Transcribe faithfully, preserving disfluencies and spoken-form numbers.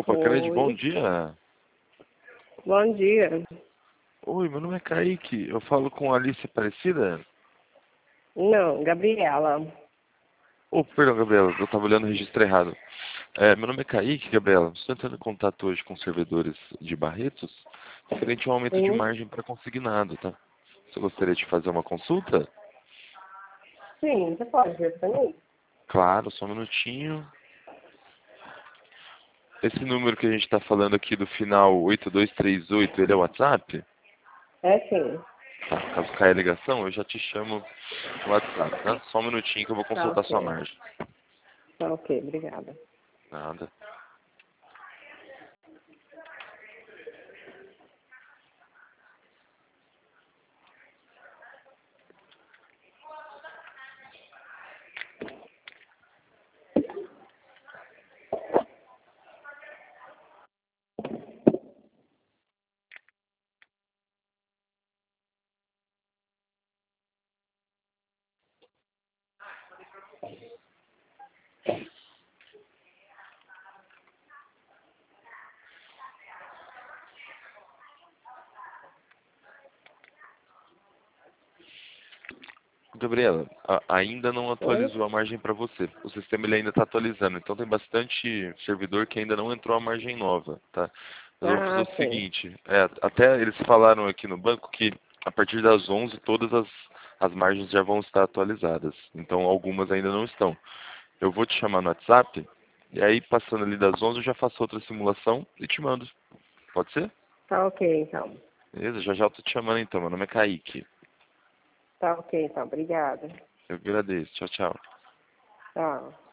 Opa, Cred, bom Oi, dia. bom dia. Oi, meu nome é Kaique. Eu falo com a Alice Aparecida? Não, Gabriela. Oh, perdão, Gabriela, eu estava olhando o registro errado. É, meu nome é Kaique, Gabriela. Estou entrando em contato hoje com os servidores de Barretos, referente ao aumento de Sim, margem para consignado, tá? Você gostaria de fazer uma consulta? sim, você pode ver pra mim? Claro, só um minutinho. Esse número que a gente está falando aqui do final oito dois três oito, ele é o WhatsApp? É sim. Tá, caso caia a ligação, eu já te chamo no WhatsApp, tá? Só um minutinho que eu vou Tá consultar sua ok. margem. Tá ok, obrigada. Nada. Gabriela, a- ainda não Oi? atualizou a margem para você. O sistema ele ainda está atualizando, então tem bastante servidor que ainda não entrou a margem nova, tá? Mas eu vou fazer Ah, o sim. seguinte, é, até eles falaram aqui no banco que a partir das onze todas as, as margens já vão estar atualizadas. Então algumas ainda não estão. Eu vou te chamar no WhatsApp e aí passando ali das onze eu já faço outra simulação e te mando. Pode ser? Tá ok, então. Beleza? Já já eu tô te chamando então. Meu nome é Kaique. Tá ok, então. Obrigada. Eu agradeço. Tchau, tchau. Tchau.